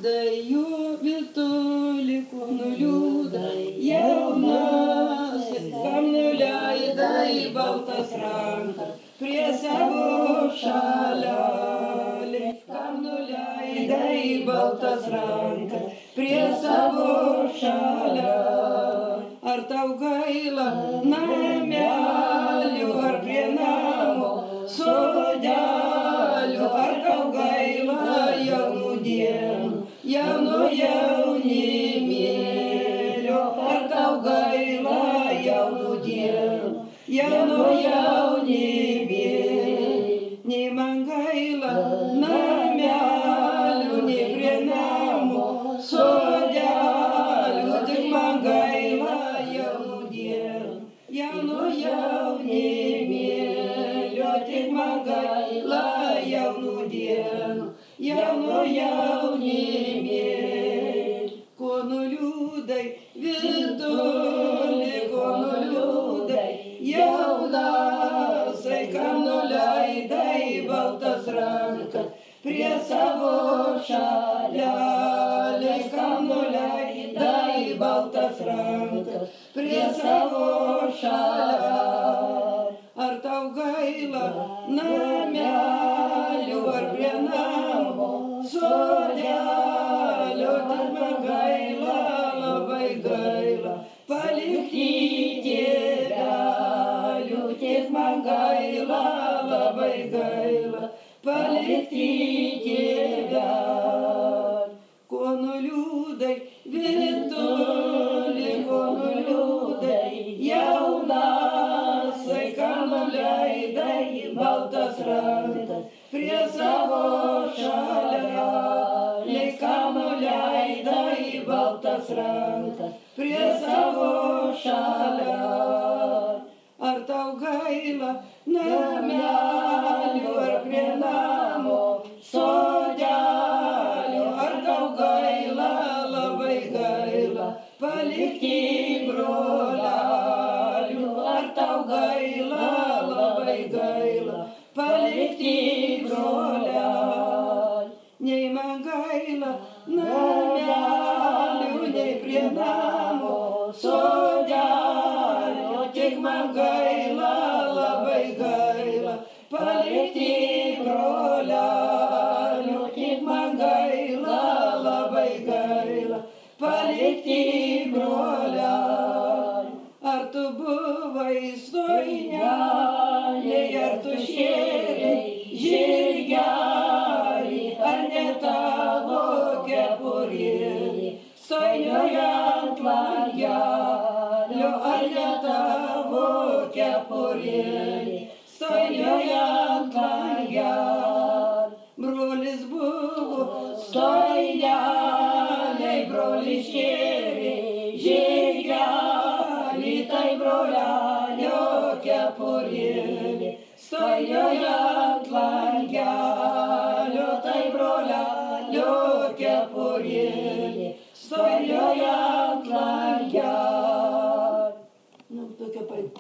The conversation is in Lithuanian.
liūdai, jų vitulikų nuliūdai, jaunasis, kam nuleidai baltas rankas, prie savo šalelį, kam nuleidai baltas rankas, prie savo šalelį. Ar tau gaila namelių, ar prie namo sodelių, ar tau gaila jaunų dienų, jauno jaunimėlio, ar tau gaila jaunų dienų, jauno jaunimėlio. Nei man gaila namelių, nei prie namo sodelių, tik man gaila jaunų dienų, jauno jaunimėlio, tik man gaila jaunų dienų, jauno jaunimėlio. Ko nuliūdai, viduli, ko nuliūdai, jaunasai, kam nuleidai baltas rankas, prie savo šalelės, kam nuleidai baltas rankas, prie savo šalelės. Ar tau gaila namelių, ar prie namo sodelio, tik man gaila, labai gaila, palikti tėvelių, tik man gaila, labai gaila, palikti tėvelių. Ko nuliūdai, viduli, ko nuliūdai, jaunasai, kam nuleidai baltas rankas, prie savo šalelės, kam nuleidai baltas rankas, prie savo šalelės. Ar tau gaila namelių, ar prie namo sodelių, ar tau gaila, labai gaila, palikti brolelių, ar tau gaila, labai gaila, palikti brolelių. Nei man gaila namelių, nei prie namo sodelių, tik man gaila, labai gaila, palikti brolelių, tik man gaila, labai gaila, palikti brolelių. Ar tu buvai stojnelė, ar tu šėrei žirgelį, ar ne tavo kepurėlė stojnioje ant langelio, ar ne tavo kepurėlė stojnioje ant langelio. Brolis buvo stojnelė, brolis šėrė žirgelį, tai brolelio kepurėlė stojnioje ant langelio, tai brolelio kepurėlė stojnioje